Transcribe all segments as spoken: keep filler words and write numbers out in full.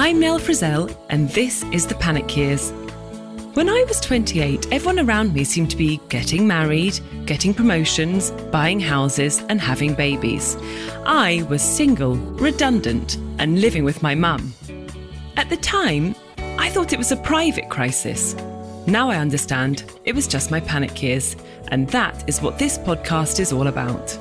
I'm Nell Frizzell, and this is The Panic Years. When I was twenty-eight, everyone around me seemed to be getting married, getting promotions, buying houses and having babies. I was single, redundant and living with my mum. At the time, I thought it was a private crisis. Now I understand it was just my panic years, and that is what this podcast is all about.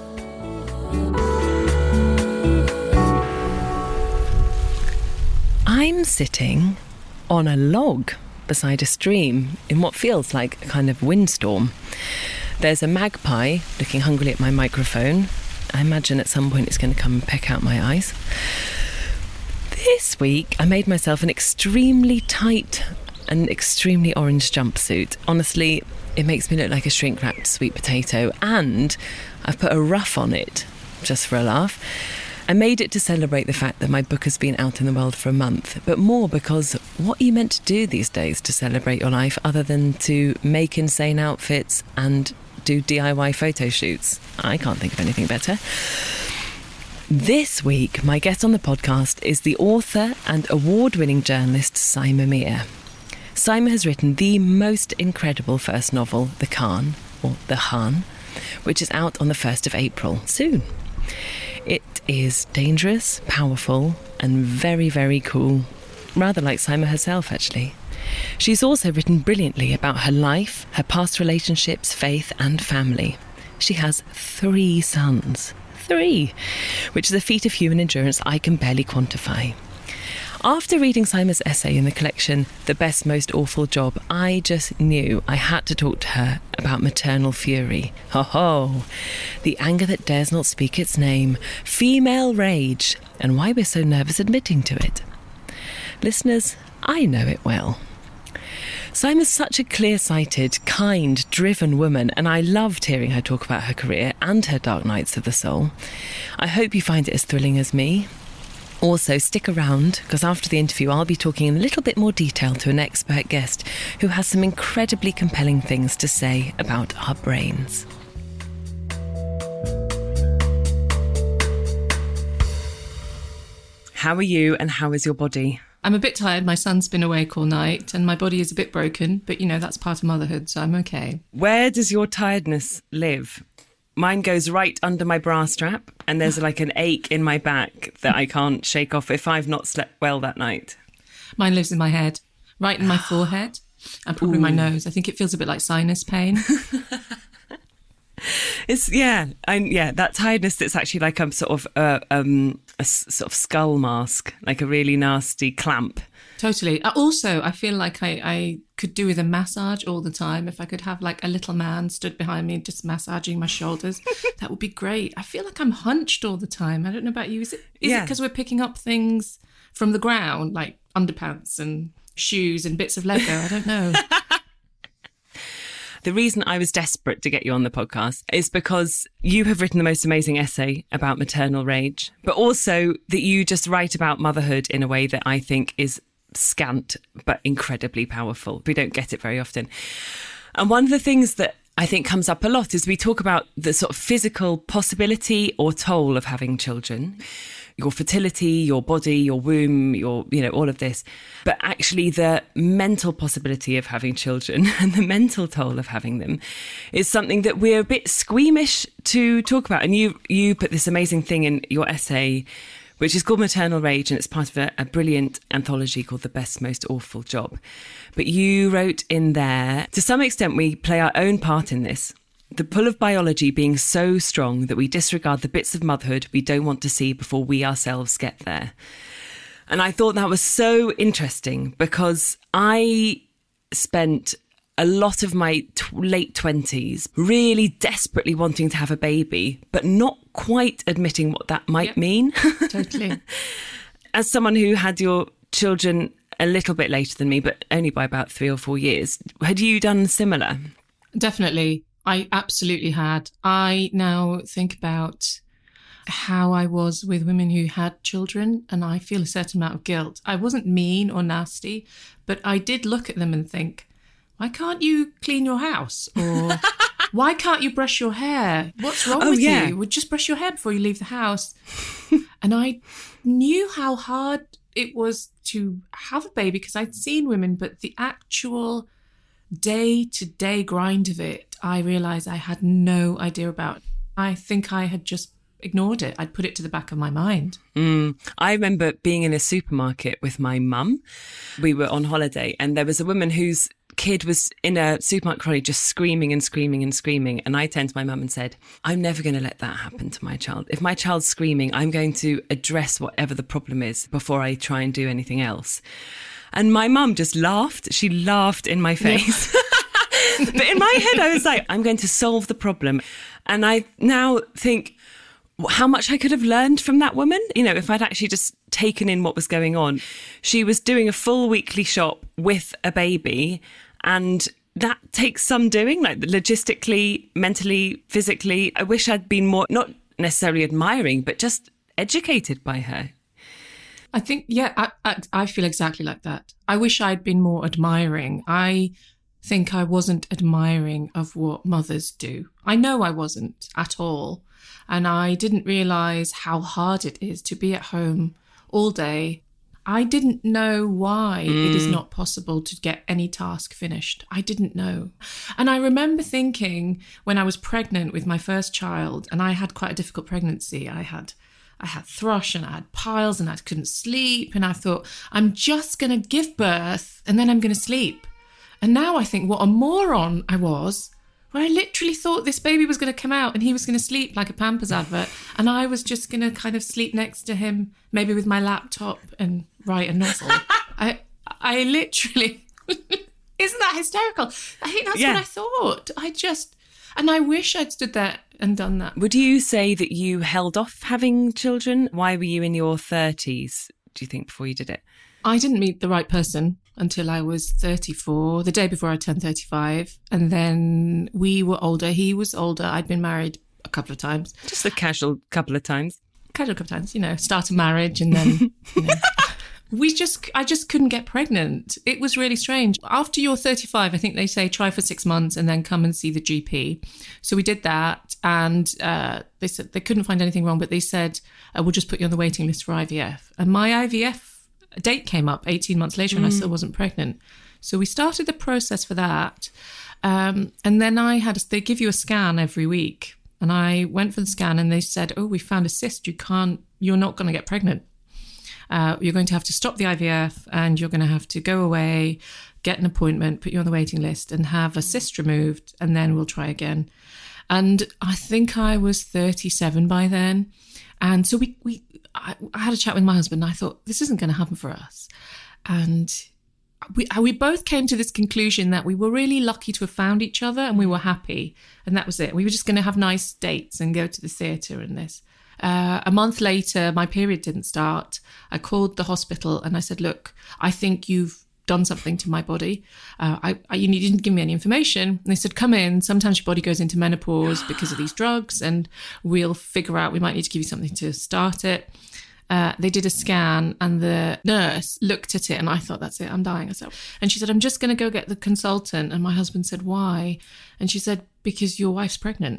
I'm sitting on a log beside a stream in what feels like a kind of windstorm. There's a magpie looking hungrily at my microphone. I imagine at some point it's going to come and peck out my eyes. This week I made myself an extremely tight and extremely orange jumpsuit. Honestly, it makes me look like a shrink-wrapped sweet potato, and I've put a ruff on it just for a laugh. I made it to celebrate the fact that my book has been out in the world for a month, but more because what are you meant to do these days to celebrate your life other than to make insane outfits and do D I Y photo shoots? I can't think of anything better. This week, my guest on the podcast is the author and award-winning journalist Saima Mir. Saima has written the most incredible first novel, The Khan, or The Han, which is out on the first of April, soon. It is dangerous, powerful, and very, very cool. Rather like Saima herself, actually. She's also written brilliantly about her life, her past relationships, faith, and family. She has three sons. Three! Which is a feat of human endurance I can barely quantify. After reading Saima's essay in the collection, The Best Most Awful Job, I just knew I had to talk to her about maternal fury. Ho ho! The anger that dares not speak its name, female rage, and why we're so nervous admitting to it. Listeners, I know it well. Saima's such a clear-sighted, kind, driven woman, and I loved hearing her talk about her career and her dark nights of the soul. I hope you find it as thrilling as me. Also, stick around, because after the interview I'll be talking in a little bit more detail to an expert guest who has some incredibly compelling things to say about our brains. How are you and how is your body? I'm a bit tired. My son's been awake all night and my body is a bit broken, but you know, that's part of motherhood, so I'm okay. Where does your tiredness live? Mine goes right under my bra strap, and there's like an ache in my back that I can't shake off if I've not slept well that night. Mine lives in my head, right in my forehead, and probably Ooh. my nose. I think it feels a bit like sinus pain. It's yeah, I, yeah. That tiredness that's actually like a sort of uh, um, a s- sort of skull mask, like a really nasty clamp. Totally. Also, I feel like I, I could do with a massage all the time. If I could have like a little man stood behind me just massaging my shoulders, that would be great. I feel like I'm hunched all the time. I don't know about you. Is it is yeah. it because we're picking up things from the ground, like underpants and shoes and bits of Lego? I don't know. The reason I was desperate to get you on the podcast is because you have written the most amazing essay about maternal rage, but also that you just write about motherhood in a way that I think is scant but incredibly powerful. We don't get it very often. And one of the things that I think comes up a lot is we talk about the sort of physical possibility or toll of having children, your fertility, your body, your womb, your, you know, all of this. But actually the mental possibility of having children and the mental toll of having them is something that we're a bit squeamish to talk about. And you, you put this amazing thing in your essay, which is called Maternal Rage, and it's part of a, a brilliant anthology called The Best Most Awful Job. But you wrote in there, to some extent we play our own part in this, the pull of biology being so strong that we disregard the bits of motherhood we don't want to see before we ourselves get there. And I thought that was so interesting because I spent a lot of my t- late twenties really desperately wanting to have a baby, but not quite admitting what that might yep. mean. Totally. As someone who had your children a little bit later than me, but only by about three or four years, had you done similar? Definitely. I absolutely had. I now think about how I was with women who had children, and I feel a certain amount of guilt. I wasn't mean or nasty, but I did look at them and think, why can't you clean your house? Or why can't you brush your hair? What's wrong oh, with yeah. you? Well, just brush your hair before you leave the house. And I knew how hard it was to have a baby, because I'd seen women, but the actual day-to-day grind of it, I realised I had no idea about. I think I had just ignored it. I'd put it to the back of my mind. Mm. I remember being in a supermarket with my mum. We were on holiday and there was a woman whose kid was in a supermarket trolley just screaming and screaming and screaming. And I turned to my mum and said, I'm never going to let that happen to my child. If my child's screaming, I'm going to address whatever the problem is before I try and do anything else. And my mum just laughed. She laughed in my face. Yeah. But in my head, I was like, I'm going to solve the problem. And I now think how much I could have learned from that woman. You know, if I'd actually just taken in what was going on. She was doing a full weekly shop with a baby, and that takes some doing, like logistically, mentally, physically. I wish I'd been more, not necessarily admiring, but just educated by her. I think, yeah, I, I, I feel exactly like that. I wish I'd been more admiring. I think I wasn't admiring of what mothers do. I know I wasn't at all. And I didn't realise how hard it is to be at home all day. I didn't know why mm. it is not possible to get any task finished. I didn't know. And I remember thinking when I was pregnant with my first child, and I had quite a difficult pregnancy. I had I had thrush and I had piles and I couldn't sleep. And I thought, I'm just going to give birth and then I'm going to sleep. And now I think what a moron I was, where I literally thought this baby was going to come out and he was going to sleep like a Pampers advert. And I was just going to kind of sleep next to him, maybe with my laptop and write a novel. I I literally, isn't that hysterical? I think that's yeah. what I thought. I just, and I wish I'd stood there and done that. Would you say that you held off having children? Why were you in your thirties, do you think, before you did it? I didn't meet the right person until I was thirty-four, the day before I turned thirty-five. And then we were older. He was older. I'd been married a couple of times. Just a casual couple of times. Casual couple of times, you know, start a marriage and then, you know. we just, I just couldn't get pregnant. It was really strange. After you're thirty-five, I think they say try for six months and then come and see the G P. So we did that, and uh, they said they couldn't find anything wrong, but they said, uh, we'll just put you on the waiting list for I V F. And my I V F date came up eighteen months later and mm. I still wasn't pregnant. So we started the process for that. Um, and then I had, they give you a scan every week. And I went for the scan and they said, oh, we found a cyst. You can't, you're not going to get pregnant. Uh, you're going to have to stop the I V F and you're going to have to go away, get an appointment, put you on the waiting list and have a cyst removed, and then we'll try again. And I think I was thirty-seven by then. And so we, we I, I had a chat with my husband and I thought, this isn't going to happen for us. And we, we both came to this conclusion that we were really lucky to have found each other and we were happy. And that was it. We were just going to have nice dates and go to the theatre and this. Uh, a month later, my period didn't start. I called the hospital and I said, look, I think you've done something to my body. Uh, I, I, you didn't give me any information. And they said, come in. Sometimes your body goes into menopause because of these drugs and we'll figure out, we might need to give you something to start it. Uh, they did a scan and the nurse looked at it and I thought, that's it, I'm dying. I said, and she said, I'm just going to go get the consultant. And my husband said, why? And she said, because your wife's pregnant.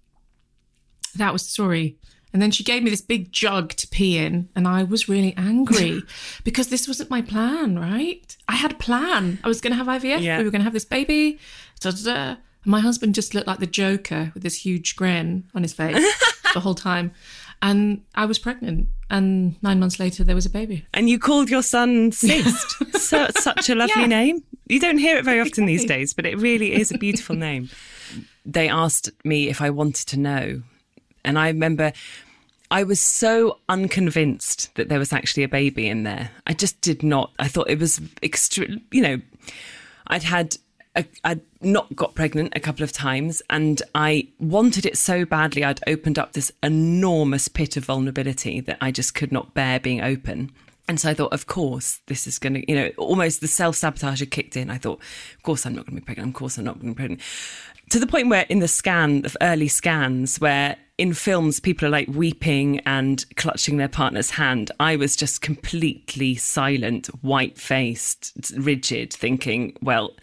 That was the story. And then she gave me this big jug to pee in and I was really angry because this wasn't my plan, right? I had a plan. I was going to have I V F. Yeah. We were going to have this baby. Da, da, da. And my husband just looked like the Joker with this huge grin on his face the whole time. And I was pregnant. And nine months later, there was a baby. And you called your son Cyst. So, such a lovely yeah. name. You don't hear it very often these days, but it really is a beautiful name. They asked me if I wanted to know. And I remember I was so unconvinced that there was actually a baby in there. I just did not. I thought it was extra, you know, I'd had, a, I'd not got pregnant a couple of times and I wanted it so badly. I'd opened up this enormous pit of vulnerability that I just could not bear being open. And so I thought, of course, this is going to, you know, almost the self-sabotage had kicked in. I thought, of course I'm not going to be pregnant. Of course I'm not going to be pregnant. To the point where in the scan, the early scans, where in films people are like weeping and clutching their partner's hand, I was just completely silent, white-faced, rigid, thinking, well,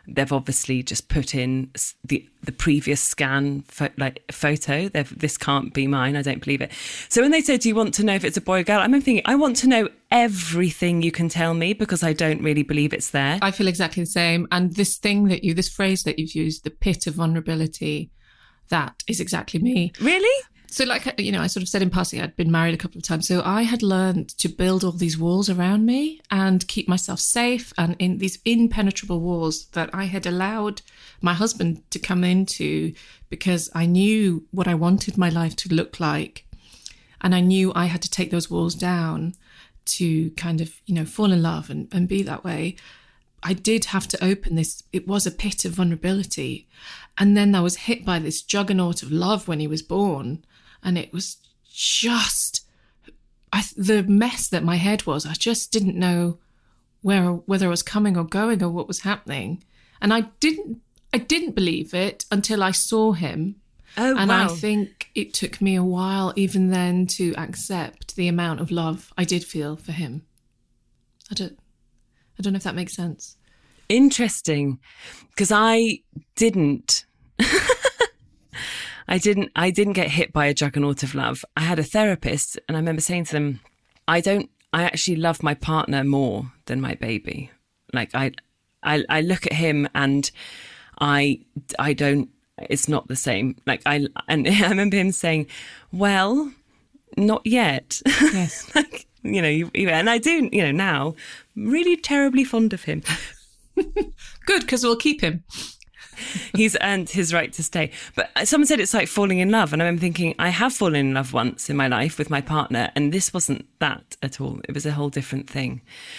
they've obviously just put in the the previous scan fo- like photo. They've, this can't be mine. I don't believe it. So when they said, do you want to know if it's a boy or girl? I'm thinking, I want to know everything you can tell me because I don't really believe it's there. I feel exactly the same. And this thing that you, this phrase that you've used, the pit of vulnerability, that is exactly me. Really? So like, you know, I sort of said in passing, I'd been married a couple of times. So I had learned to build all these walls around me and keep myself safe, and in these impenetrable walls that I had allowed my husband to come into because I knew what I wanted my life to look like. And I knew I had to take those walls down to kind of, you know, fall in love and, and be that way. I did have to open this. It was a pit of vulnerability. And then I was hit by this juggernaut of love when he was born. And it was just I, the mess that my head was. I just didn't know where, whether I was coming or going or what was happening. And I didn't, I didn't believe it until I saw him. Oh, and wow. I think it took me a while even then to accept the amount of love I did feel for him. I don't, I don't know if that makes sense. Interesting, because I didn't. I didn't I didn't get hit by a juggernaut of love. I had a therapist, and I remember saying to them, I don't I actually love my partner more than my baby. Like I I I look at him and I I don't it's not the same. Like I and I remember him saying, well, not yet. Yes. Like, you know, you, and I do, you know, now really terribly fond of him. Good, because we'll keep him. He's earned his right to stay. But someone said it's like falling in love. And I'm thinking, I have fallen in love once in my life with my partner. And this wasn't that at all. It was a whole different thing.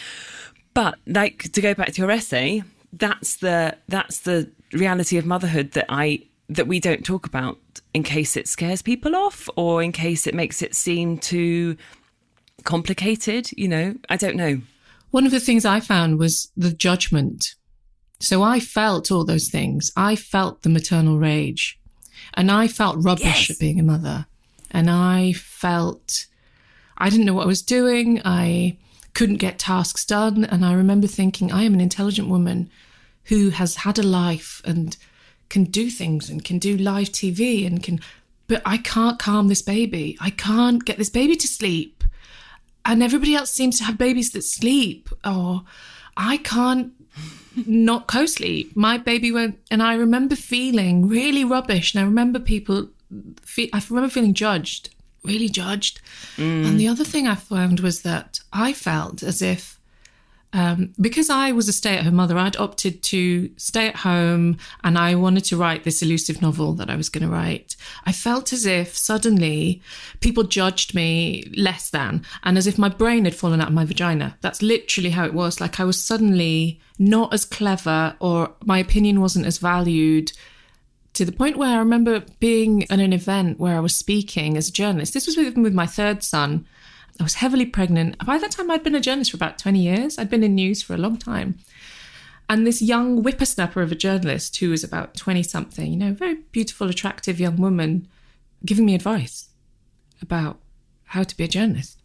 But like, to go back to your essay, that's the that's the reality of motherhood that I that we don't talk about in case it scares people off or in case it makes it seem too complicated. You know, I don't know. One of the things I found was the judgment. So I felt all those things. I felt the maternal rage, and I felt rubbish Yes. at being a mother. And I felt I didn't know what I was doing. I couldn't get tasks done. And I remember thinking, I am an intelligent woman who has had a life and can do things and can do live T V and can, but I can't calm this baby. I can't get this baby to sleep. And everybody else seems to have babies that sleep, or I can't not co-sleep. My baby won't. And I remember feeling really rubbish. And I remember people, fe- I remember feeling judged, really judged. Mm. And the other thing I found was that I felt as if, um, because I was a stay-at-home mother, I'd opted to stay at home and I wanted to write this elusive novel that I was going to write. I felt as if suddenly people judged me less than, and as if my brain had fallen out of my vagina. That's literally how it was. Like I was suddenly not as clever, or my opinion wasn't as valued, to the point where I remember being at an event where I was speaking as a journalist. This was with, with my third son. I was heavily pregnant. By that time, I'd been a journalist for about twenty years. I'd been in news for a long time. And this young whippersnapper of a journalist who was about twenty-something, you know, very beautiful, attractive young woman, giving me advice about how to be a journalist.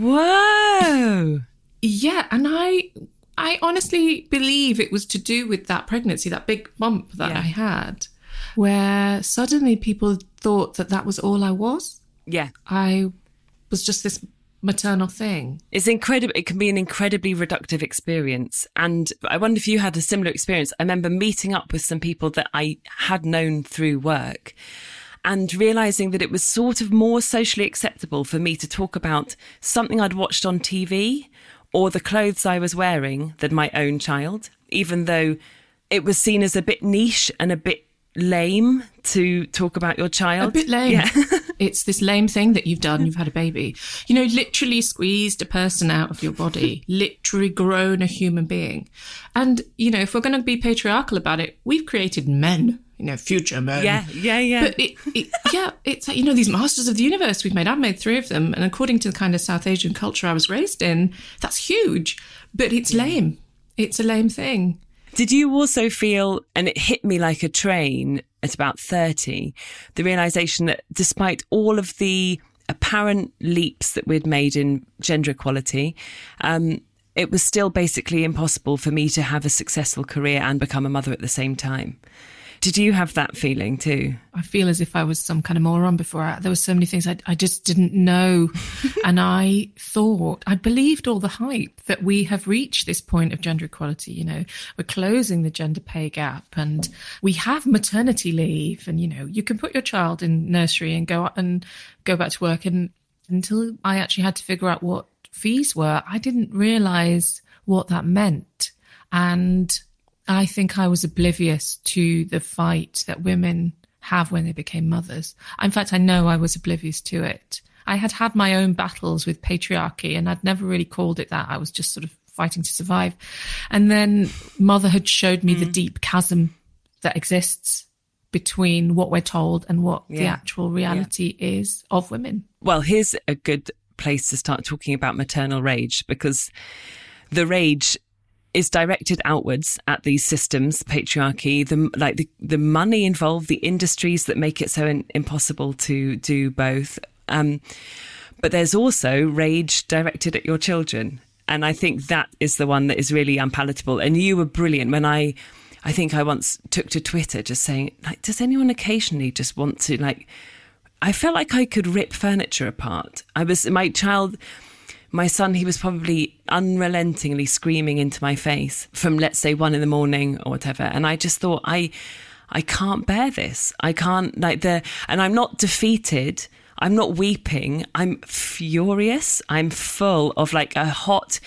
Whoa! Yeah, and I I honestly believe it was to do with that pregnancy, that big bump that Yeah. I had, where suddenly people thought that that was all I was. Yeah. I was just this maternal thing. It's incredible. It can be an incredibly reductive experience. And I wonder if you had a similar experience. I remember meeting up with some people that I had known through work and realising that it was sort of more socially acceptable for me to talk about something I'd watched on T V or the clothes I was wearing than my own child, even though it was seen as a bit niche and a bit lame to talk about your child. A bit lame. Yeah. It's this lame thing that you've done. You've had a baby. You know, literally squeezed a person out of your body, literally grown a human being. And, you know, if we're going to be patriarchal about it, we've created men, you know, future men. Yeah, yeah, yeah. But it, it, yeah, it's like, you know, these masters of the universe we've made. I've made three of them. And according to the kind of South Asian culture I was raised in, that's huge. But it's lame. It's a lame thing. Did you also feel, and it hit me like a train at about thirty, the realisation that despite all of the apparent leaps that we'd made in gender equality, um, it was still basically impossible for me to have a successful career and become a mother at the same time. Did you have that feeling too? I feel as if I was some kind of moron before. I, there were so many things I, I just didn't know. And I thought, I believed all the hype that we have reached this point of gender equality. You know, we're closing the gender pay gap and we have maternity leave. And, you know, you can put your child in nursery and go and go back to work. And until I actually had to figure out what fees were, I didn't realize what that meant. And I think I was oblivious to the fight that women have when they became mothers. In fact, I know I was oblivious to it. I had had my own battles with patriarchy and I'd never really called it that. I was just sort of fighting to survive. And then motherhood showed me mm. the deep chasm that exists between what we're told and what yeah. the actual reality yeah. is of women. Well, here's a good place to start talking about maternal rage, because the rage is directed outwards at these systems, patriarchy, the like the, the money involved, the industries that make it so in, impossible to do both. Um, but there's also rage directed at your children. And I think that is the one that is really unpalatable. And you were brilliant when I, I think I once took to Twitter just saying, like, does anyone occasionally just want to, like, I felt like I could rip furniture apart. I was, my child... My son, he was probably unrelentingly screaming into my face from, let's say, one in the morning or whatever. And I just thought, I I can't bear this. I can't, like, the, and I'm not defeated. I'm not weeping. I'm furious. I'm full of like a hot,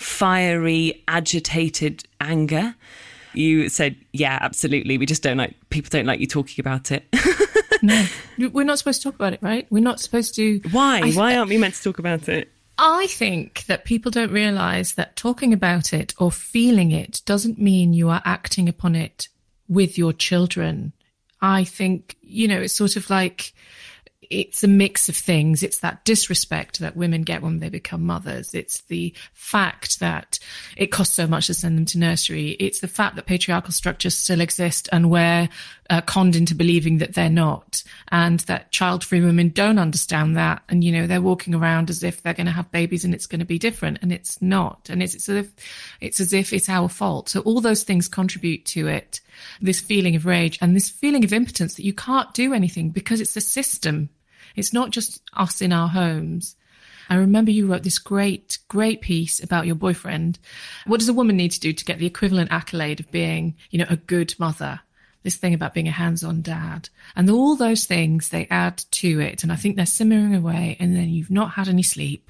fiery, agitated anger. You said, yeah, absolutely. We just don't like, people don't like you talking about it. No, we're not supposed to talk about it, right? We're not supposed to. Why? I, Why aren't we meant to talk about it? I think that people don't realise that talking about it or feeling it doesn't mean you are acting upon it with your children. I think, you know, it's sort of like it's a mix of things. It's that disrespect that women get when they become mothers. It's the fact that it costs so much to send them to nursery. It's the fact that patriarchal structures still exist and we're uh, conned into believing that they're not, and that child-free women don't understand that. And, you know, they're walking around as if they're going to have babies and it's going to be different, and it's not. And it's, it's as if it's as if it's our fault. So all those things contribute to it, this feeling of rage and this feeling of impotence that you can't do anything because it's a system. It's not just us in our homes. I remember you wrote this great, great piece about your boyfriend. What does a woman need to do to get the equivalent accolade of being, you know, a good mother? This thing about being a hands-on dad. And all those things, they add to it. And I think they're simmering away. And then you've not had any sleep.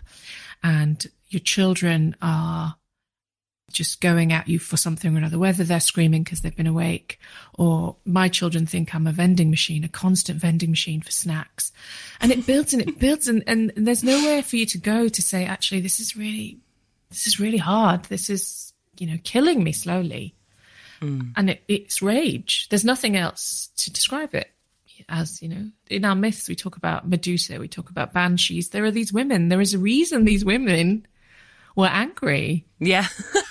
And your children are just going at you for something or another, whether they're screaming because they've been awake, or my children think I'm a vending machine, a constant vending machine for snacks. And it builds and it builds and, and there's nowhere for you to go to say, actually, this is really, this is really hard. This is, you know, killing me slowly. Mm. And it, it's rage. There's nothing else to describe it as, you know, in our myths, we talk about Medusa, we talk about banshees. There are these women. There is a reason these women were angry. Yeah.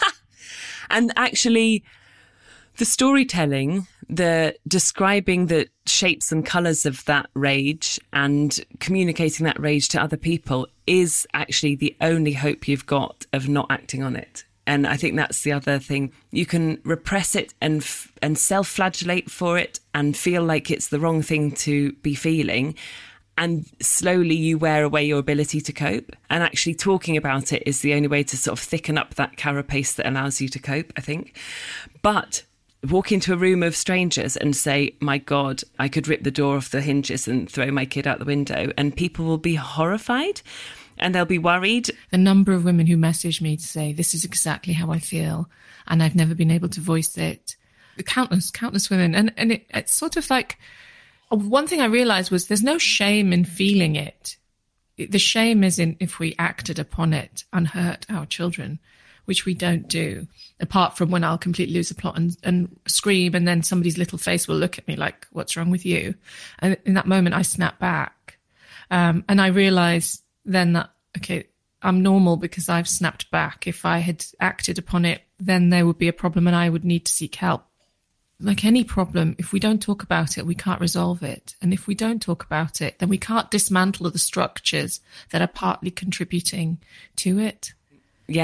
And actually, the storytelling, the describing the shapes and colours of that rage and communicating that rage to other people is actually the only hope you've got of not acting on it. And I think that's the other thing. You can repress it and f- and self-flagellate for it and feel like it's the wrong thing to be feeling. And slowly you wear away your ability to cope. And actually talking about it is the only way to sort of thicken up that carapace that allows you to cope, I think. But walk into a room of strangers and say, my God, I could rip the door off the hinges and throw my kid out the window. And people will be horrified and they'll be worried. The number of women who message me to say, this is exactly how I feel, and I've never been able to voice it. Countless, countless women. And, and it, it's sort of like, one thing I realized was there's no shame in feeling it. The shame is in if we acted upon it and hurt our children, which we don't do, apart from when I'll completely lose the plot and, and scream, and then somebody's little face will look at me like, what's wrong with you? And in that moment, I snap back. Um, and I realized then that, okay, I'm normal because I've snapped back. If I had acted upon it, then there would be a problem and I would need to seek help. Like any problem, if we don't talk about it, we can't resolve it. And if we don't talk about it, then we can't dismantle the structures that are partly contributing to it. Yeah,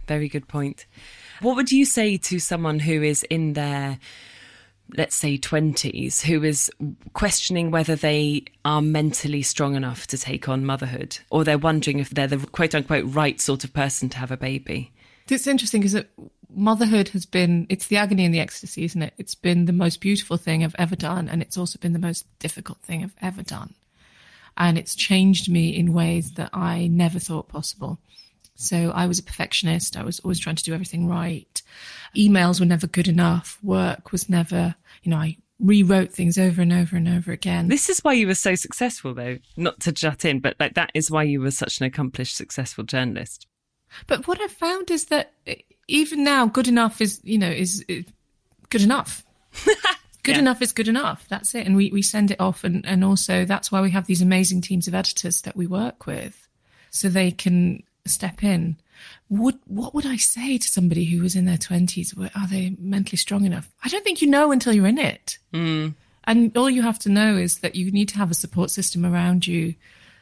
very good point. What would you say to someone who is in their, let's say, twenties, who is questioning whether they are mentally strong enough to take on motherhood, or they're wondering if they're the quote-unquote right sort of person to have a baby? It's interesting because it, motherhood has been, it's the agony and the ecstasy, isn't it? It's been the most beautiful thing I've ever done, and it's also been the most difficult thing I've ever done. And it's changed me in ways that I never thought possible. So I was a perfectionist. I was always trying to do everything right. Emails were never good enough. Work was never, you know, I rewrote things over and over and over again. This is why you were so successful, though, not to jut in, but like that is why you were such an accomplished, successful journalist. But what I found is that even now, good enough is, you know, is, is good enough. Good yeah. enough is good enough. That's it. And we, we send it off. And, and also that's why we have these amazing teams of editors that we work with, so they can step in. Would, what would I say to somebody who was in their twenties? Are they mentally strong enough? I don't think you know until you're in it. Mm. And all you have to know is that you need to have a support system around you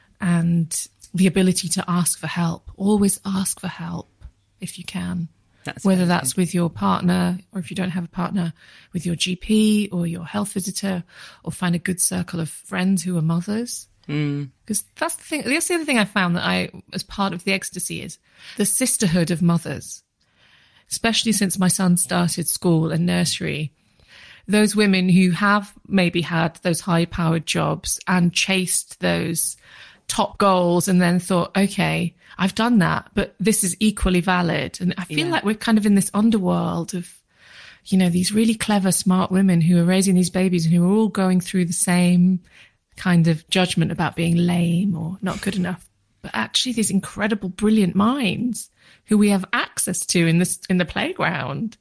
and the ability to ask for help. Always ask for help if you can. That's Whether that's with your partner, or if you don't have a partner, with your G P or your health visitor, or find a good circle of friends who are mothers. Mm. Because that's the thing. That's the other thing I found that I, as part of the ecstasy, is the sisterhood of mothers, especially since my son started school and nursery. Those women who have maybe had those high-powered jobs and chased those top goals and then thought, okay, I've done that, but this is equally valid. And I feel yeah. like we're kind of in this underworld of, you know, these really clever, smart women who are raising these babies and who are all going through the same kind of judgment about being lame or not good enough, but actually these incredible, brilliant minds who we have access to in this in the playground.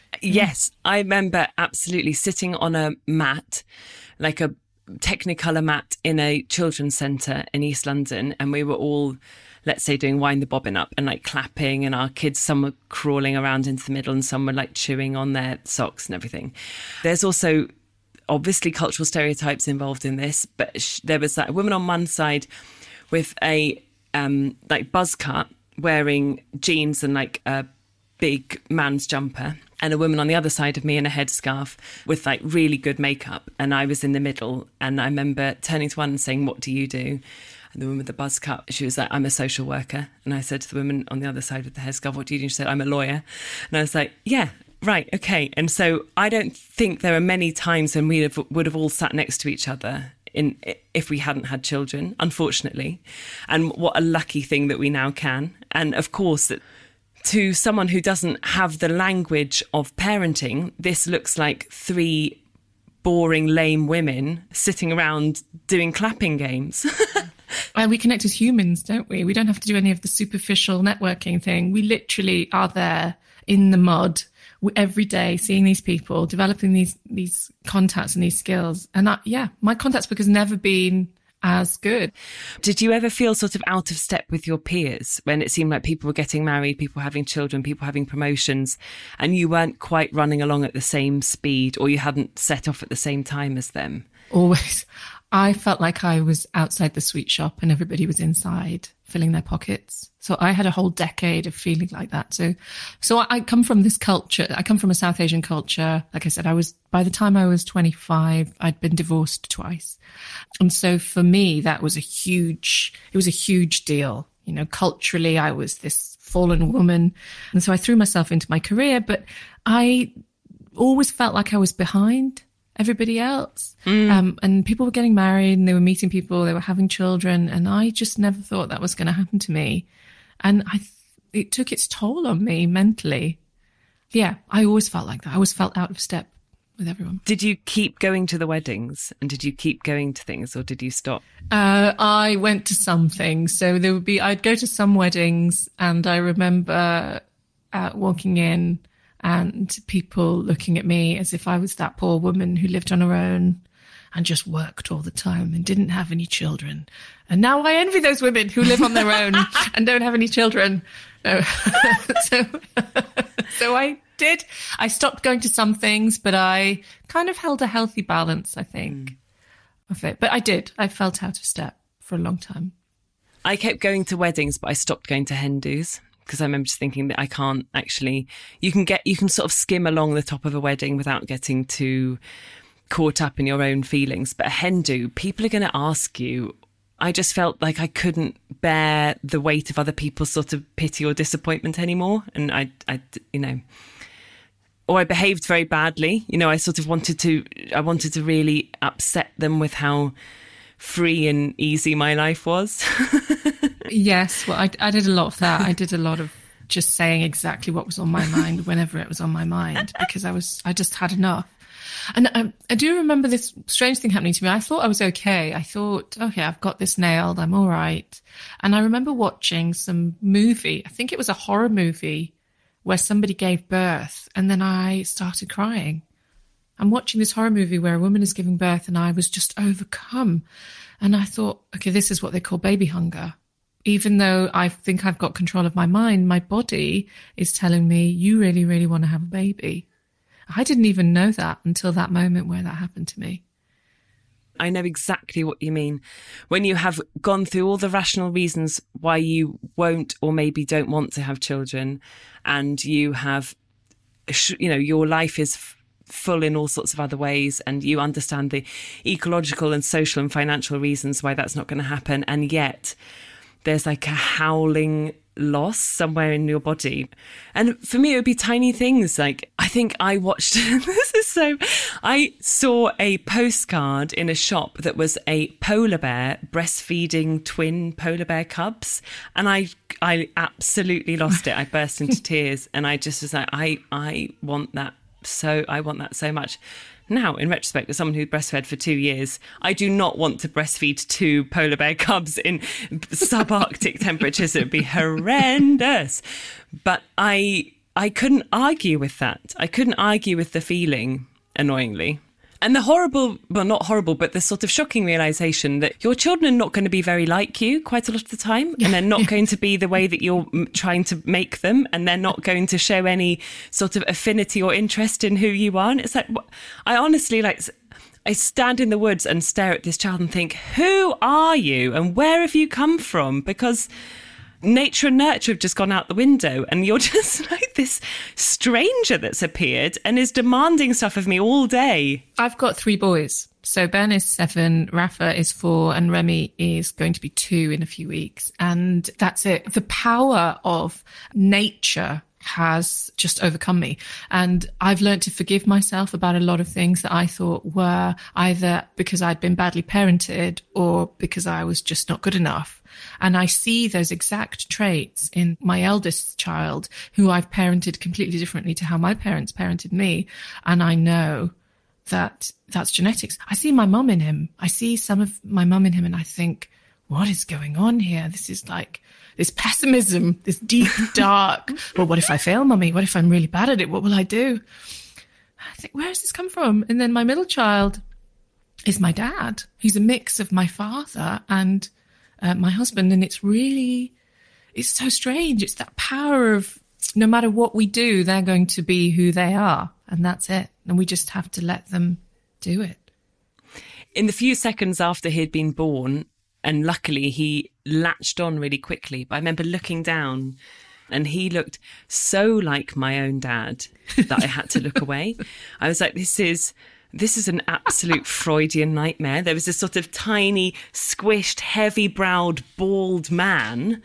Yes, I remember absolutely sitting on a mat, like a Technicolor mat in a children's centre in East London, and we were all, let's say, doing Wind the Bobbin Up and like clapping, and our kids, some were crawling around into the middle and some were like chewing on their socks and everything. There's also obviously cultural stereotypes involved in this, but sh- there was that woman on one side with a um, like buzz cut, wearing jeans and like a big man's jumper, and a woman on the other side of me in a headscarf with like really good makeup, and I was in the middle. And I remember turning to one and saying, "What do you do?" And the woman with the buzz cut, she was like, "I'm a social worker." And I said to the woman on the other side with the headscarf, "What do you do?" She said, "I'm a lawyer." And I was like, yeah, right, okay. And so I don't think there are many times when we have, would have all sat next to each other in if we hadn't had children, unfortunately. And what a lucky thing that we now can. And of course, that to someone who doesn't have the language of parenting, this looks like three boring, lame women sitting around doing clapping games. And we connect as humans, don't we? We don't have to do any of the superficial networking thing. We literally are there in the mud every day, seeing these people, developing these these contacts and these skills. And I, yeah, my contacts book has never been as good. Did you ever feel sort of out of step with your peers when it seemed like people were getting married, people having children, people having promotions, and you weren't quite running along at the same speed, or you hadn't set off at the same time as them? Always. I felt like I was outside the sweet shop and everybody was inside filling their pockets. So I had a whole decade of feeling like that. So, so I come from this culture. I come from a South Asian culture. Like I said, I was, by the time I was twenty-five, I'd been divorced twice. And so for me, that was a huge, it was a huge deal. You know, culturally, I was this fallen woman. And so I threw myself into my career, but I always felt like I was behind everybody else. Mm. Um, and people were getting married and they were meeting people, they were having children. And I just never thought that was going to happen to me. And I, th- it took its toll on me mentally. Yeah, I always felt like that. I always felt out of step with everyone. Did you keep going to the weddings, and did you keep going to things, or did you stop? Uh, I went to some things. So there would be, I'd go to some weddings, and I remember uh, walking in and people looking at me as if I was that poor woman who lived on her own and just worked all the time and didn't have any children. And now I envy those women who live on their own and don't have any children. No. so, so I did. I stopped going to some things, but I kind of held a healthy balance, I think, mm. of it. But I did. I felt out of step for a long time. I kept going to weddings, but I stopped going to hen dos, because I remember just thinking that I can't actually, you can get, you can sort of skim along the top of a wedding without getting too caught up in your own feelings. But a hen do, people are going to ask you. I just felt like I couldn't bear the weight of other people's sort of pity or disappointment anymore. And I, I, you know, or I behaved very badly. You know, I sort of wanted to, I wanted to really upset them with how free and easy my life was. Yes, well, I, I did a lot of that. I did a lot of just saying exactly what was on my mind whenever it was on my mind, because I was, I just had enough. And I, I do remember this strange thing happening to me. I thought I was okay. I thought, okay, I've got this nailed. I'm all right. And I remember watching some movie. I think it was a horror movie where somebody gave birth, and then I started crying. I'm watching this horror movie where a woman is giving birth, and I was just overcome. And I thought, okay, this is what they call baby hunger. Even though I think I've got control of my mind, my body is telling me, you really, really want to have a baby. I didn't even know that until that moment where that happened to me. I know exactly what you mean. When you have gone through all the rational reasons why you won't or maybe don't want to have children, and you have, you know, your life is full in all sorts of other ways, and you understand the ecological and social and financial reasons why that's not going to happen, and yet there's like a howling loss somewhere in your body. And for me, it would be tiny things. Like, I think I watched, this is so, I saw a postcard in a shop that was a polar bear breastfeeding twin polar bear cubs. And I, I absolutely lost it. I burst into tears, and I just was like, I, I want that. So I want that so much. Now, in retrospect, as someone who breastfed for two years, I do not want to breastfeed two polar bear cubs in subarctic temperatures. It would be horrendous. But I I couldn't argue with that. I couldn't argue with the feeling, annoyingly. And the horrible, well, not horrible, but the sort of shocking realisation that your children are not going to be very like you quite a lot of the time, and they're not going to be the way that you're trying to make them, and they're not going to show any sort of affinity or interest in who you are. And it's like, I honestly, like, I stand in the woods and stare at this child and think, who are you and where have you come from? Because nature and nurture have just gone out the window, and you're just like this stranger that's appeared and is demanding stuff of me all day. I've got three boys. So Ben is seven, Rafa is four, and Remy is going to be two in a few weeks. And that's it. The power of nature has just overcome me. And I've learned to forgive myself about a lot of things that I thought were either because I'd been badly parented or because I was just not good enough. And I see those exact traits in my eldest child, who I've parented completely differently to how my parents parented me. And I know that that's genetics. I see my mum in him. I see some of my mum in him, and I think, what is going on here? This is like this pessimism, this deep, dark, well, what if I fail, mummy? What if I'm really bad at it? What will I do? I think, where has this come from? And then my middle child is my dad. He's a mix of my father and uh, my husband. And it's really, it's so strange. It's that power of no matter what we do, they're going to be who they are. And that's it. And we just have to let them do it. In the few seconds after he'd been born, and luckily he latched on really quickly, but I remember looking down and he looked so like my own dad that I had to look away. I was like, this is this is an absolute Freudian nightmare. There was this sort of tiny, squished, heavy-browed, bald man,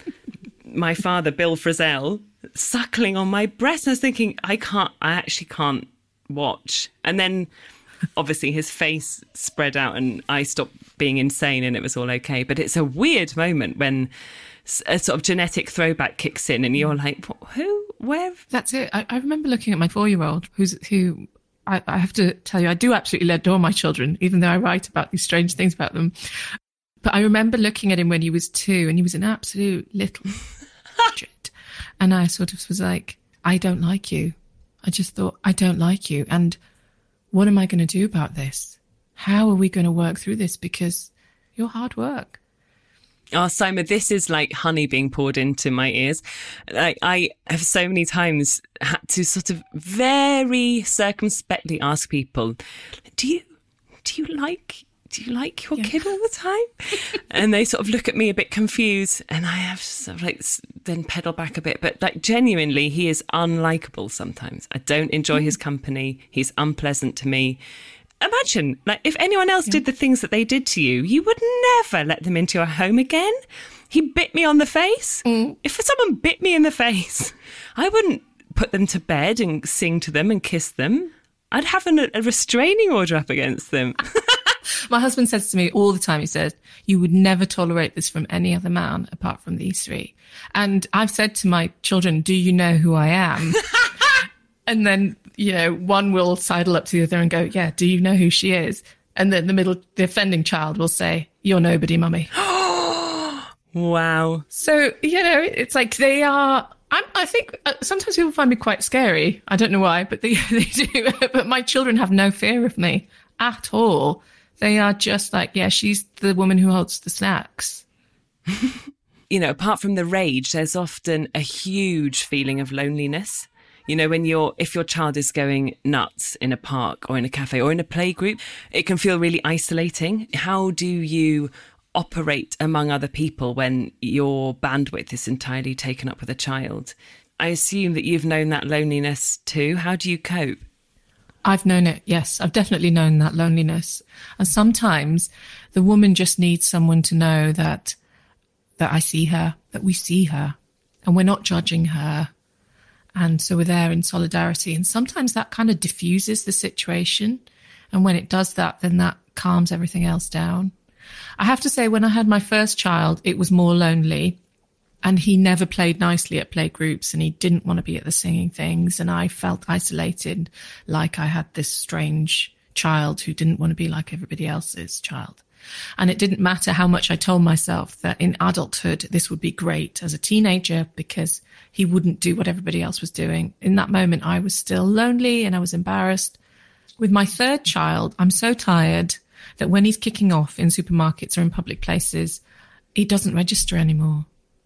my father, Bill Frisell, suckling on my breast. And I was thinking, I can't, I actually can't watch. And then obviously his face spread out and I stopped being insane and it was all okay. But it's a weird moment when a sort of genetic throwback kicks in and you're like, who, where? That's it. I, I remember looking at my four-year-old who's, who I, I have to tell you, I do absolutely adore my children, even though I write about these strange things about them. But I remember looking at him when he was two and he was an absolute little shit. And I sort of was like, I don't like you. I just thought, I don't like you. And what am I going to do about this? How are we going to work through this? Because you're hard work. Oh, Simon, this is like honey being poured into my ears. Like, I have so many times had to sort of very circumspectly ask people, do you, do you like do you like your yeah. kid all the time? And they sort of look at me a bit confused, and I have to sort of like then pedal back a bit. But like genuinely, he is unlikable sometimes. I don't enjoy his company. He's unpleasant to me. Imagine, like, if anyone else yeah. did the things that they did to you, you would never let them into your home again. He bit me on the face. Mm. If someone bit me in the face, I wouldn't put them to bed and sing to them and kiss them. I'd have an, a restraining order up against them. My husband says to me all the time, he says, you would never tolerate this from any other man apart from these three. And I've said to my children, do you know who I am? And then, you know, one will sidle up to the other and go, yeah, do you know who she is? And then the middle, the offending child will say, you're nobody, mummy. Wow. So, you know, it's like they are... I, I think uh, sometimes people find me quite scary. I don't know why, but they, they do. But my children have no fear of me at all. They are just like, yeah, she's the woman who holds the snacks. You know, apart from the rage, there's often a huge feeling of loneliness. You know, when you're, if your child is going nuts in a park or in a cafe or in a playgroup, it can feel really isolating. How do you operate among other people when your bandwidth is entirely taken up with a child? I assume that you've known that loneliness too. How do you cope? I've known it, yes. I've definitely known that loneliness. And sometimes the woman just needs someone to know that that I see her, that we see her, and we're not judging her. And so we're there in solidarity. And sometimes that kind of diffuses the situation. And when it does that, then that calms everything else down. I have to say, when I had my first child, it was more lonely, and he never played nicely at play groups, and he didn't want to be at the singing things. And I felt isolated, like I had this strange child who didn't want to be like everybody else's child. And it didn't matter how much I told myself that in adulthood, this would be great as a teenager because he wouldn't do what everybody else was doing. In that moment, I was still lonely and I was embarrassed. With my third child, I'm so tired that when he's kicking off in supermarkets or in public places, he doesn't register anymore.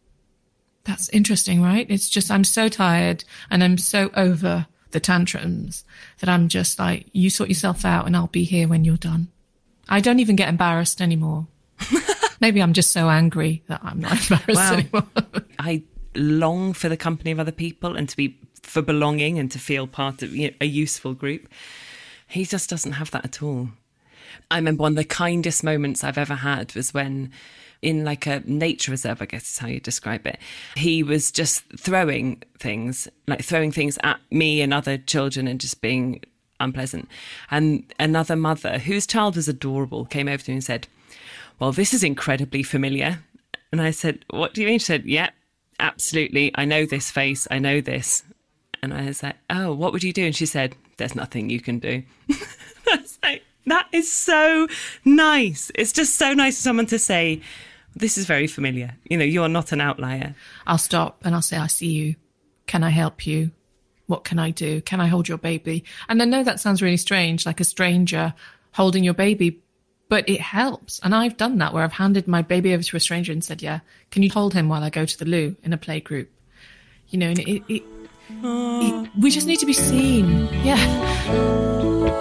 That's interesting, right? It's just, I'm so tired and I'm so over the tantrums that I'm just like, you sort yourself out and I'll be here when you're done. I don't even get embarrassed anymore. Maybe I'm just so angry that I'm not embarrassed wow. anymore. I long for the company of other people and to be, for belonging and to feel part of, you know, a useful group. He just doesn't have that at all. I remember one of the kindest moments I've ever had was when, in like a nature reserve, I guess is how you describe it, he was just throwing things, like throwing things at me and other children and just being unpleasant. And another mother, whose child was adorable, came over to me and said, well, this is incredibly familiar. And I said, what do you mean? She said, yeah, absolutely. I know this face. I know this. And I was like, oh, what would you do? And she said, there's nothing you can do. I was like, that is so nice. It's just so nice for someone to say, this is very familiar. You know, you're not an outlier. I'll stop and I'll say, I see you. Can I help you? What can I do? Can I hold your baby? And I know that sounds really strange, like a stranger holding your baby, but it helps. And I've done that where I've handed my baby over to a stranger and said, yeah, can you hold him while I go to the loo in a play group? You know, and it, it, it we just need to be seen. Yeah.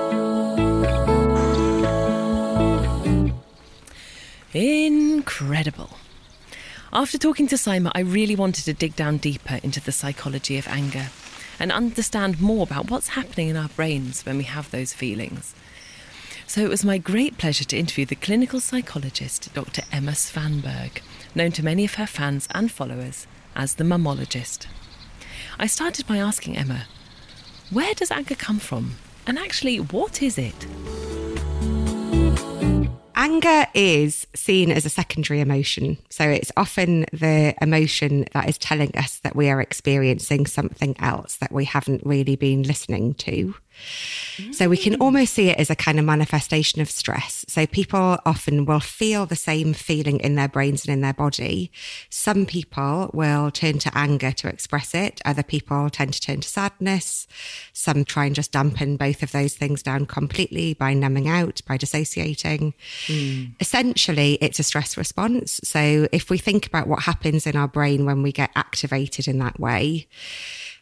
Incredible. After talking to Saima, I really wanted to dig down deeper into the psychology of anger and understand more about what's happening in our brains when we have those feelings. So it was my great pleasure to interview the clinical psychologist, Doctor Emma Svanberg, known to many of her fans and followers as the Mumologist. I started by asking Emma, where does anger come from? And actually, what is it? Anger is seen as a secondary emotion. So it's often the emotion that is telling us that we are experiencing something else that we haven't really been listening to. Mm. So we can almost see it as a kind of manifestation of stress. So people often will feel the same feeling in their brains and in their body. Some people will turn to anger to express it. Other people tend to turn to sadness. Some try and just dampen both of those things down completely by numbing out, by dissociating. Mm. Essentially, it's a stress response. So if we think about what happens in our brain when we get activated in that way,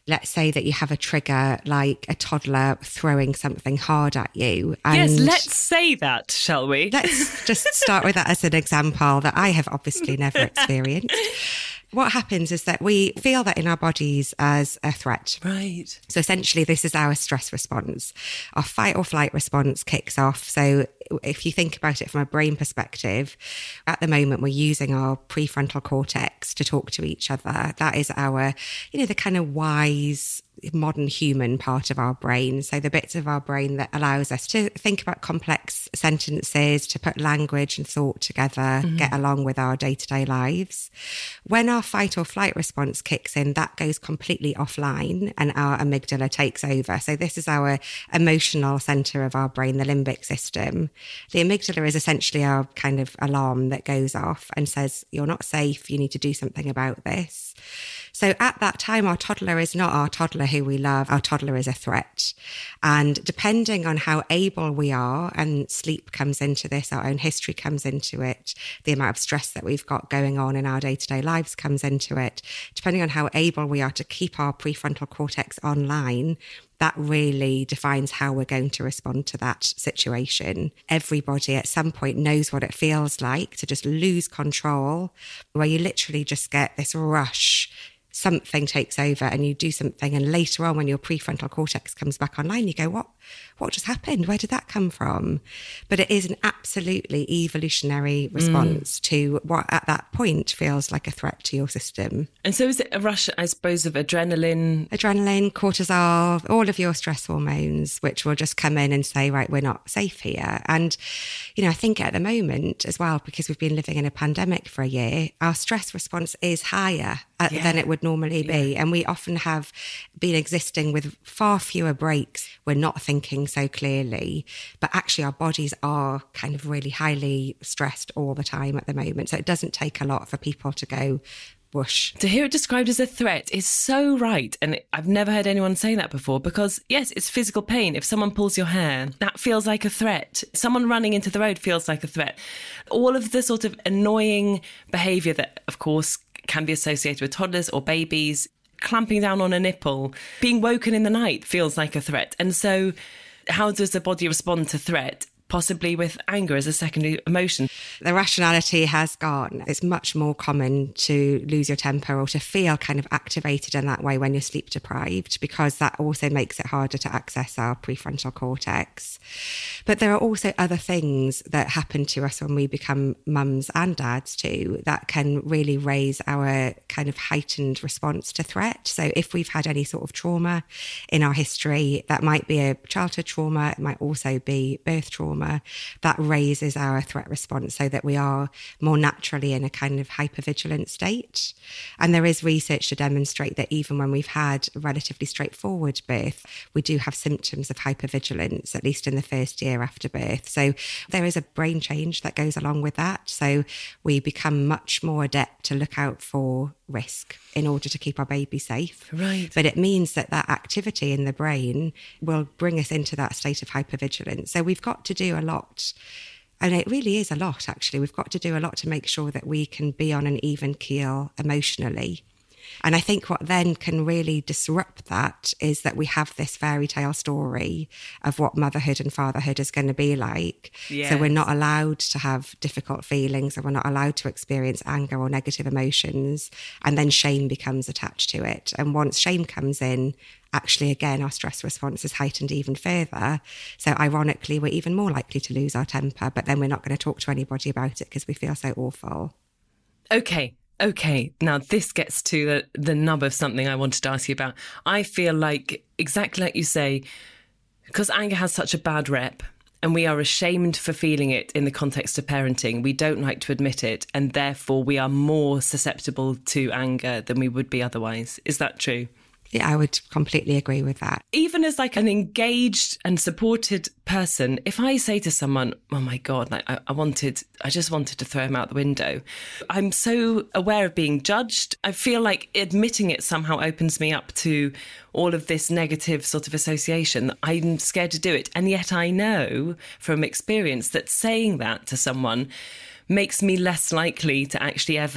let's say that you have a trigger like a toddler throwing something hard at you. And yes, let's say that, shall we? Let's just start with that as an example that I have obviously never experienced. What happens is that we feel that in our bodies as a threat. Right. So essentially, this is our stress response. Our fight or flight response kicks off. So if you think about it from a brain perspective, at the moment, we're using our prefrontal cortex to talk to each other. That is our, you know, the kind of wise, modern human part of our brain. So the bits of our brain that allows us to think about complex sentences, to put language and thought together, mm-hmm. get along with our day-to-day lives. When our fight or flight response kicks in, that goes completely offline and our amygdala takes over. So this is our emotional center of our brain, the limbic system. The amygdala is essentially our kind of alarm that goes off and says, you're not safe, you need to do something about this. So at that time, our toddler is not our toddler who we love. Our toddler is a threat. And depending on how able we are, and sleep comes into this, our own history comes into it, the amount of stress that we've got going on in our day-to-day lives comes into it, depending on how able we are to keep our prefrontal cortex online, that really defines how we're going to respond to that situation. Everybody at some point knows what it feels like to just lose control, where you literally just get this rush. Something takes over and you do something, and later on when your prefrontal cortex comes back online, you go, what what just happened? Where did that come from? But it is an absolutely evolutionary response mm. to what at that point feels like a threat to your system. And so is it a rush, I suppose, of adrenaline? Adrenaline, cortisol, all of your stress hormones, which will just come in and say, right, we're not safe here. And, you know, I think at the moment as well, because we've been living in a pandemic for a year, our stress response is higher yeah. than it would normally be. Yeah. And we often have been existing with far fewer breaks. We're not thinking so clearly, but actually our bodies are kind of really highly stressed all the time at the moment. So it doesn't take a lot for people to go whoosh. To hear it described as a threat is so right. And I've never heard anyone say that before, because yes, it's physical pain. If someone pulls your hair, that feels like a threat. Someone running into the road feels like a threat. All of the sort of annoying behaviour that, of course, can be associated with toddlers or babies, clamping down on a nipple, being woken in the night feels like a threat. And so how does the body respond to threat? Possibly with anger as a secondary emotion. The rationality has gone. It's much more common to lose your temper or to feel kind of activated in that way when you're sleep deprived, because that also makes it harder to access our prefrontal cortex. But there are also other things that happen to us when we become mums and dads too, that can really raise our kind of heightened response to threat. So if we've had any sort of trauma in our history, that might be a childhood trauma, it might also be birth trauma, that raises our threat response so that we are more naturally in a kind of hypervigilant state. And there is research to demonstrate that even when we've had a relatively straightforward birth, we do have symptoms of hypervigilance, at least in the first year after birth. So there is a brain change that goes along with that. So we become much more adept to look out for risk in order to keep our baby safe. Right. But it means that that activity in the brain will bring us into that state of hypervigilance. So we've got to do a lot. And it really is a lot, actually. We've got to do a lot to make sure that we can be on an even keel emotionally. And I think what then can really disrupt that is that we have this fairy tale story of what motherhood and fatherhood is going to be like. Yes. So we're not allowed to have difficult feelings, and we're not allowed to experience anger or negative emotions. And then shame becomes attached to it. And once shame comes in, actually, again, our stress response is heightened even further. So ironically, we're even more likely to lose our temper, but then we're not going to talk to anybody about it because we feel so awful. Okay. Okay, now this gets to the, the nub of something I wanted to ask you about. I feel like, exactly like you say, because anger has such a bad rep and we are ashamed for feeling it in the context of parenting, we don't like to admit it, and therefore we are more susceptible to anger than we would be otherwise. Is that true? Yeah, I would completely agree with that. Even as like an engaged and supported person, if I say to someone, oh my God, like I, I wanted, I just wanted to throw him out the window, I'm so aware of being judged. I feel like admitting it somehow opens me up to all of this negative sort of association. I'm scared to do it. And yet I know from experience that saying that to someone makes me less likely to actually ever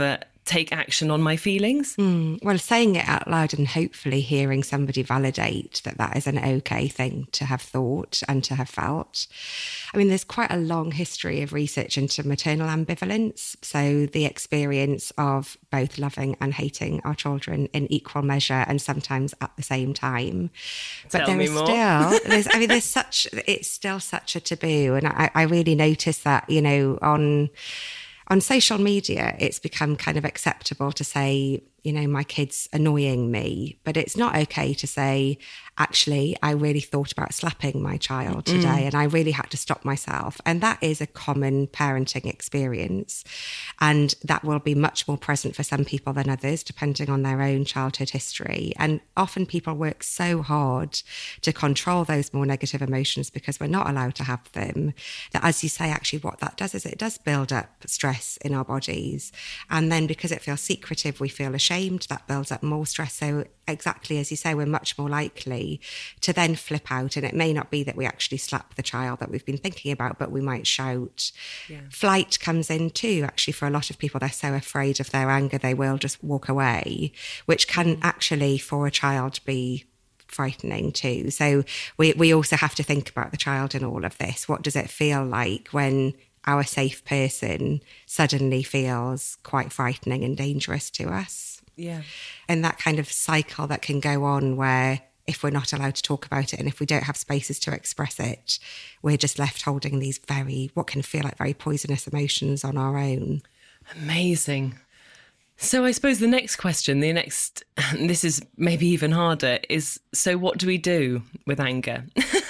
take action on my feelings? Mm, well, saying it out loud and hopefully hearing somebody validate that that is an okay thing to have thought and to have felt. I mean, there's quite a long history of research into maternal ambivalence. So the experience of both loving and hating our children in equal measure and sometimes at the same time. But Tell there me is more. still, there's, I mean, there's such, it's still such a taboo. And I, I really notice that, you know, on... On social media, it's become kind of acceptable to say, you know, my kid's annoying me, but it's not okay to say, actually, I really thought about slapping my child today mm. and I really had to stop myself. And that is a common parenting experience. And that will be much more present for some people than others, depending on their own childhood history. And often people work so hard to control those more negative emotions because we're not allowed to have them, that as you say, actually what that does is it does build up stress in our bodies. And then because it feels secretive, we feel ashamed. That builds up more stress. So exactly as you say, we're much more likely to then flip out. And it may not be that we actually slap the child that we've been thinking about, but we might shout. Yeah. Flight comes in too. Actually, for a lot of people, they're so afraid of their anger, they will just walk away, which can actually, for a child, be frightening too. So we, we also have to think about the child in all of this. What does it feel like when our safe person suddenly feels quite frightening and dangerous to us? Yeah. And that kind of cycle that can go on where if we're not allowed to talk about it and if we don't have spaces to express it, we're just left holding these very, what can feel like very poisonous emotions on our own. Amazing. So I suppose the next question, the next, this is maybe even harder, is so what do we do with anger?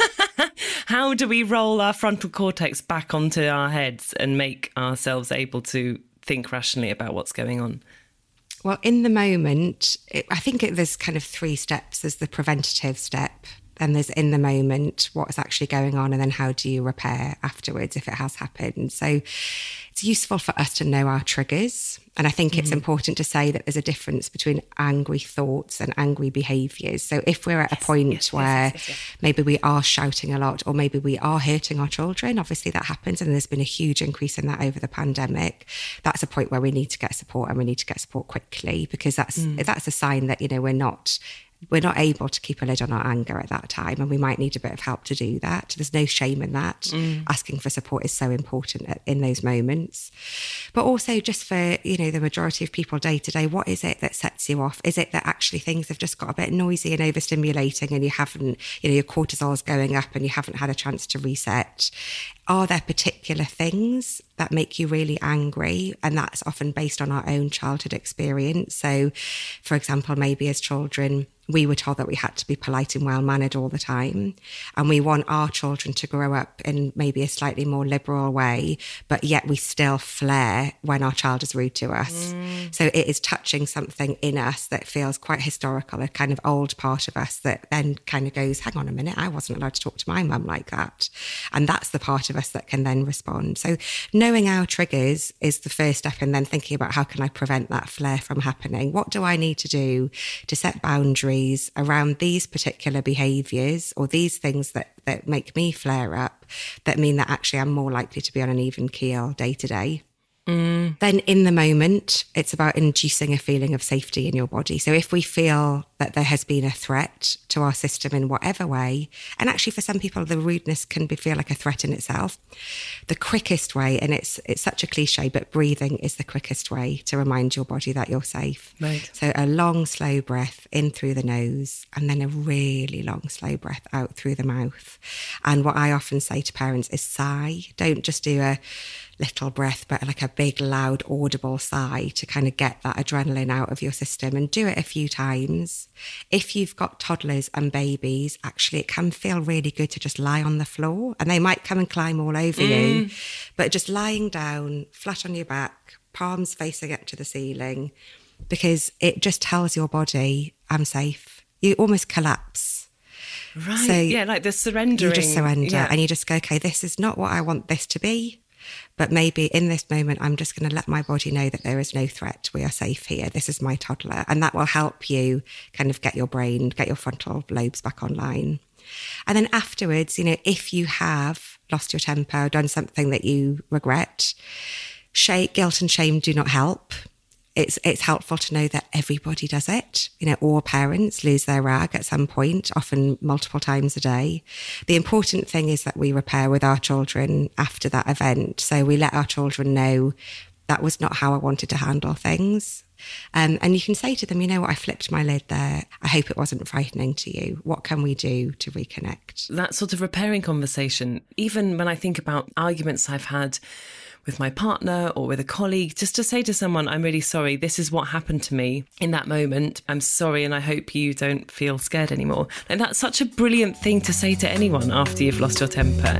How do we roll our frontal cortex back onto our heads and make ourselves able to think rationally about what's going on? Well, in the moment, it, I think it, there's kind of three steps. There's the preventative step, then there's in the moment, what's actually going on, and then how do you repair afterwards if it has happened. So it's useful for us to know our triggers. And I think mm-hmm. it's important to say that there's a difference between angry thoughts and angry behaviours. So if we're at yes, a point yes, where yes, yes, yes. maybe we are shouting a lot or maybe we are hurting our children, obviously that happens and there's been a huge increase in that over the pandemic, that's a point where we need to get support and we need to get support quickly, because that's mm. that's a sign that, you know, we're not we're not able to keep a lid on our anger at that time, and we might need a bit of help to do that. There's no shame in that. Mm. Asking for support is so important in those moments. But also just for, you know, the majority of people day to day, what is it that sets you off? Is it that actually things have just got a bit noisy and overstimulating and you haven't, you know, your cortisol is going up and you haven't had a chance to reset? Are there particular things that make you really angry? And that's often based on our own childhood experience. So, for example, maybe as children, we were told that we had to be polite and well-mannered all the time. And we want our children to grow up in maybe a slightly more liberal way, but yet we still flare when our child is rude to us. Mm. So it is touching something in us that feels quite historical, a kind of old part of us that then kind of goes, hang on a minute, I wasn't allowed to talk to my mum like that. And that's the part of us that can then respond. So knowing our triggers is the first step, and then thinking about how can I prevent that flare from happening? What do I need to do to set boundaries around these particular behaviours or these things that, that make me flare up, that mean that actually I'm more likely to be on an even keel day to day? Mm. Then in the moment, it's about inducing a feeling of safety in your body. So if we feel that there has been a threat to our system in whatever way, and actually for some people, the rudeness can be, feel like a threat in itself, the quickest way, and it's it's such a cliche, but breathing is the quickest way to remind your body that you're safe. Right. So a long, slow breath in through the nose, and then a really long, slow breath out through the mouth. And what I often say to parents is sigh. Don't just do a little breath, but like a big, loud, audible sigh to kind of get that adrenaline out of your system, and do it a few times. If you've got toddlers and babies, actually it can feel really good to just lie on the floor, and they might come and climb all over mm. you, but just lying down, flat on your back, palms facing up to the ceiling, because it just tells your body, I'm safe. You almost collapse. Right. So yeah, like the surrendering. You just surrender yeah. and you just go, okay, this is not what I want this to be. But maybe in this moment, I'm just going to let my body know that there is no threat. We are safe here. This is my toddler. And that will help you kind of get your brain, get your frontal lobes back online. And then afterwards, you know, if you have lost your temper or done something that you regret, shame, guilt and shame do not help. it's it's helpful to know that everybody does it. You know, all parents lose their rag at some point, often multiple times a day. The important thing is that we repair with our children after that event. So we let our children know that was not how I wanted to handle things. Um, and you can say to them, you know what, I flipped my lid there. I hope it wasn't frightening to you. What can we do to reconnect? That sort of repairing conversation, even when I think about arguments I've had with my partner or with a colleague, just to say to someone, I'm really sorry, this is what happened to me in that moment. I'm sorry and I hope you don't feel scared anymore. And that's such a brilliant thing to say to anyone after you've lost your temper.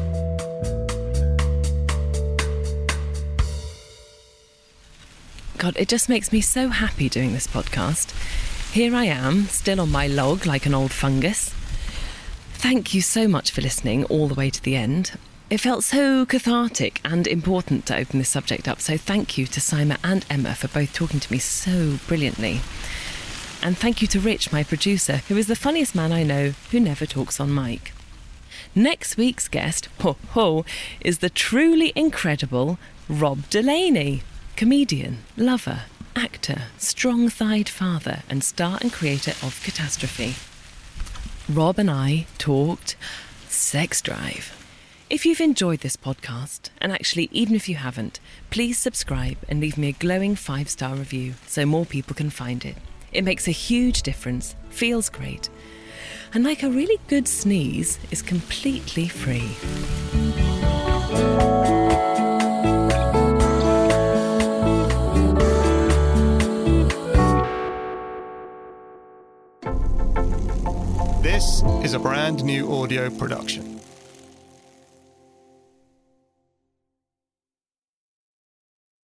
God, it just makes me so happy doing this podcast. Here I am, still on my log like an old fungus. Thank you so much for listening all the way to the end. It felt so cathartic and important to open this subject up, so thank you to Saima and Emma for both talking to me so brilliantly. And thank you to Rich, my producer, who is the funniest man I know who never talks on mic. Next week's guest, ho ho, is the truly incredible Rob Delaney. Comedian, lover, actor, strong-thighed father and star and creator of Catastrophe. Rob and I talked sex drive. If you've enjoyed this podcast, and actually even if you haven't, please subscribe and leave me a glowing five-star review so more people can find it. It makes a huge difference, feels great, and like a really good sneeze, is completely free. This is a brand new audio production.